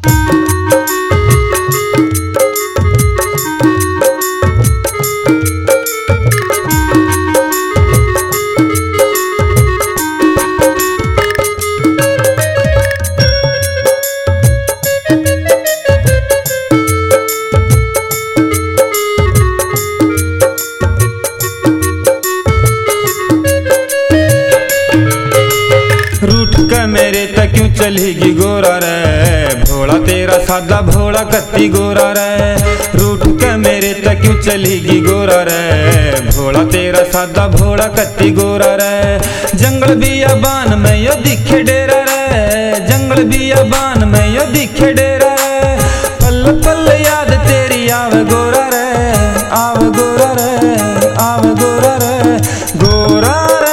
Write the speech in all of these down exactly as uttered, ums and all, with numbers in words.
रूठ के मेरे तक क्यों चलेगी गोरा रे, भोला तेरा सादा भोला कत्ती गोरा रे। रूठ के मेरे तक क्यों चलेगी गोरा रे, भोला तेरा सादा भोला कत्ती गोरा रे। जंगल बियाबान में यो दिखे डेरा रे, जंगल बियाबान में यो दिखे डेरा रे। पल पल याद तेरी आवे गोरा रे, आवे गोरा रे, आवे गोरा रे, गोरा रे,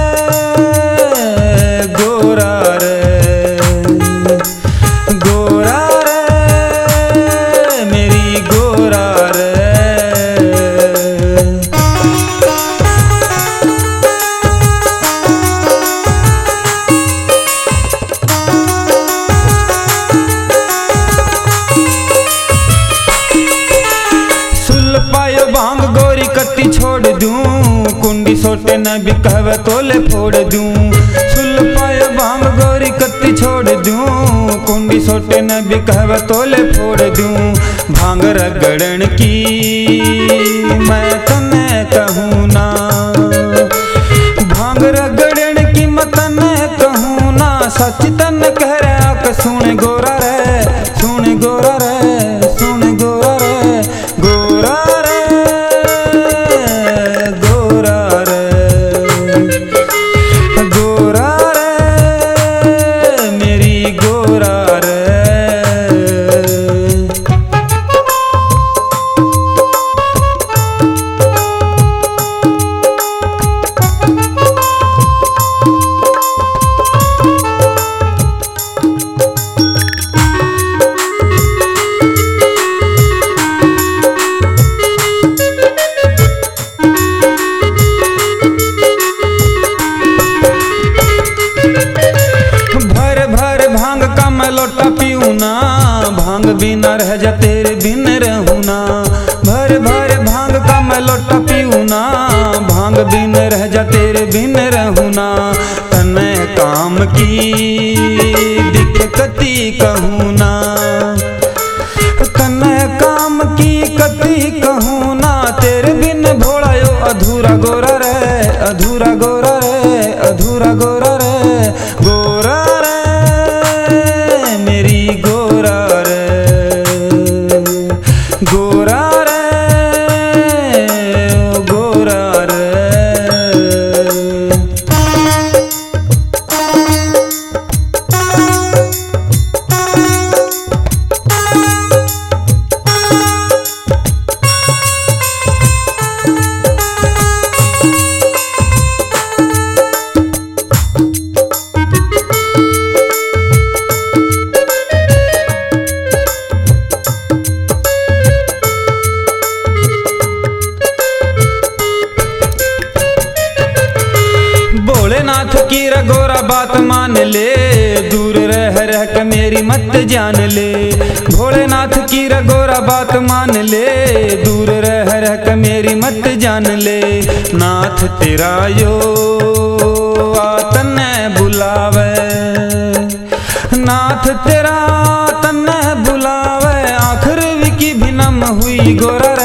गोरा रे, गोरा रे, मेरी गोरा रे। सुल पायो भांग गोरी कत्ती छोड़ दूं, कुंडी सोटे न भी कहवे तोले फोड़ दूं। सुल पायो भांग गोरी कत्ती छोड़ दूं, कुंडी सोटे न भी कहवे तोले फोड़ दूं। भांग रगड़न की मैं तने कहूँ ना, भांग रगड़न की मैं तने कहूँ ना। सच तन कह रहा कि सुन गोरा रे, सुन गोरा रे, सुन गोरा रे, गोरा रे, गोरा रे, गोरा रे, मेरी गोरा रे। लोटा पीऊ ना, भांग बिना रह जा तेरे बिन रहूं ना। भर भर भांग का मैं लोटा पीऊ ना, भांग बिन रह जा तेरे बिन रहूं ना। तने काम की दिक्कती कहूँ ना, तने काम की कती कहूँ ना। तेरे बिन भोला यो अधूरा गोरा रे, अधूरा गोरा रे, अधूरा गोरा रे, गोरा रे, मेरी गोरा रे, गोरा रे, ओ गोरा रे। भोलेनाथ की रगोरा बात मान ले, दूर रह रह के मेरी मत जान ले। भोलेनाथ की रगोरा बात मान ले, दूर रह रह के मेरी मत जान ले। नाथ तेरा यो तन्ने बुलावे, नाथ तेरा तन्ने बुलावे। आखिर की भी नम हुई गोरा